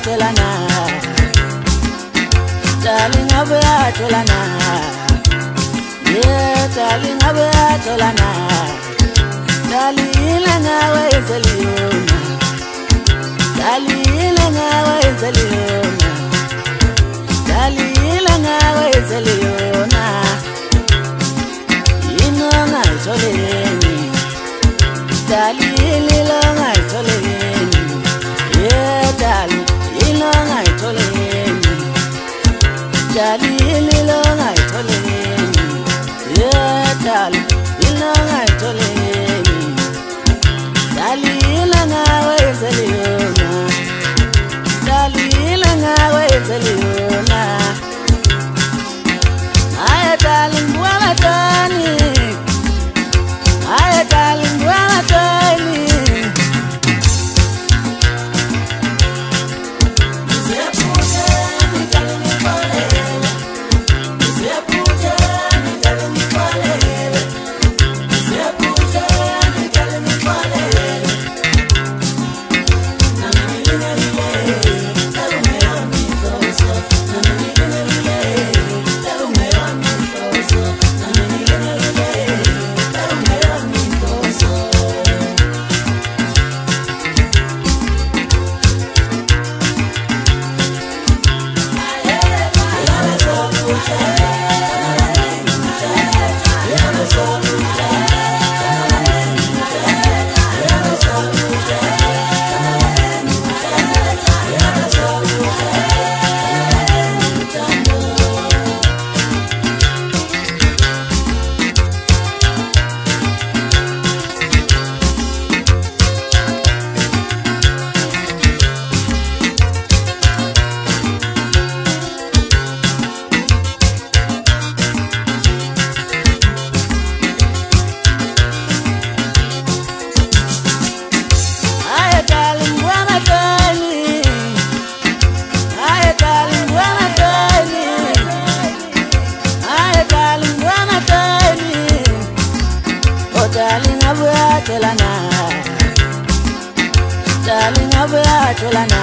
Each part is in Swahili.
atolana darling abe atolana yeah darling abe atolana dalila ngawe ezeliona dalila ngawe ezeliona dalila ngawe ezeliona inonga itoleni dalila ngaitoleni yeah dalila ngaitoleni dalila ngaitoleni yeah dalila ngaitoleni dalila ngawe ezeliona dalila ngawe ezeliona ay darling wala tani ay darling wala tani darling abe atolana darling abe atolana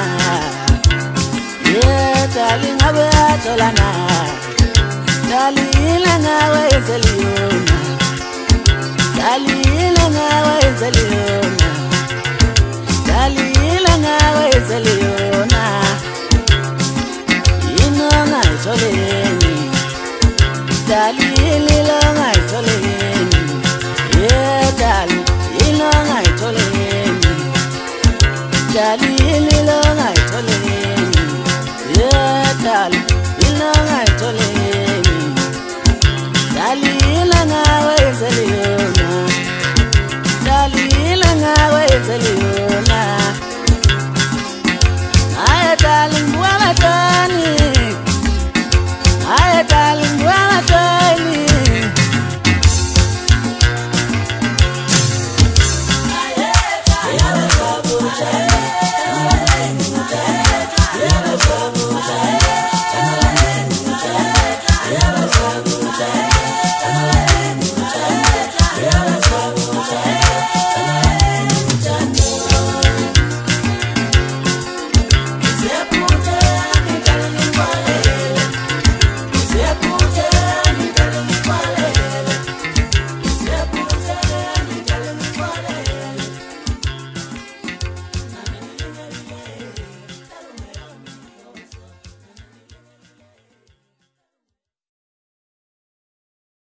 yeah darling abe atolana dalila ngawe ezeliona dalila ngawe ezeliona dalila ngawe ezeliona inonga itoleni dalila ngawe